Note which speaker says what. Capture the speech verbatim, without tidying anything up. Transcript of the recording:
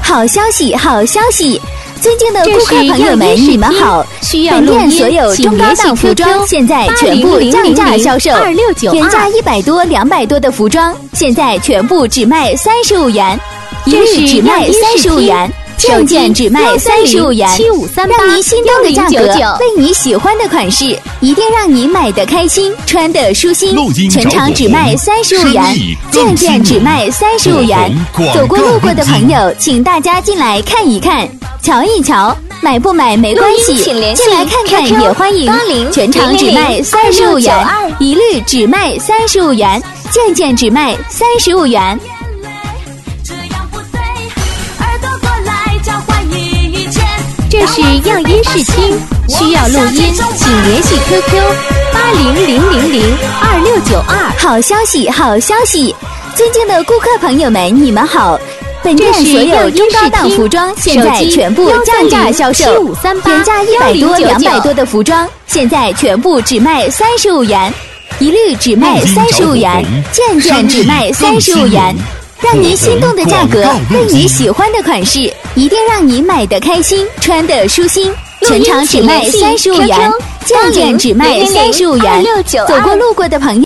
Speaker 1: 好消息，好消息！尊敬的顾客朋友们，你们好！本店所有中高档服装现在全部降价销售，原价一百多、两百多的服装，现在全部只卖三十五元，一律只卖三十五元。首件只卖三十五元，让你心动的价格，为你喜欢的款式，一定让你买得开心，穿得舒心。全场只卖三十五元，件件只卖三十五元。走过路过的朋友，请大家进来看一看，瞧一瞧。买不买没关系，进来看看也欢迎。全场只卖三十五元，一律只卖三十五元，件件只卖三十五元。
Speaker 2: 这是样音试听，需要录音，请联系 Q Q 八零零零零二六九二。
Speaker 1: 好消息，好消息！尊敬的顾客朋友们，你们好！本店所有中高档服装现在全部降价销售，原价一百多、两百多的服装，现在全部只卖三十五元，一律只卖三十五元，件件只卖三十五元。让你心动的价格，为你喜欢的款式，一定让你买得开心，穿得舒心。全场只卖三十五元，件件只卖三十五元。走过路过的朋友。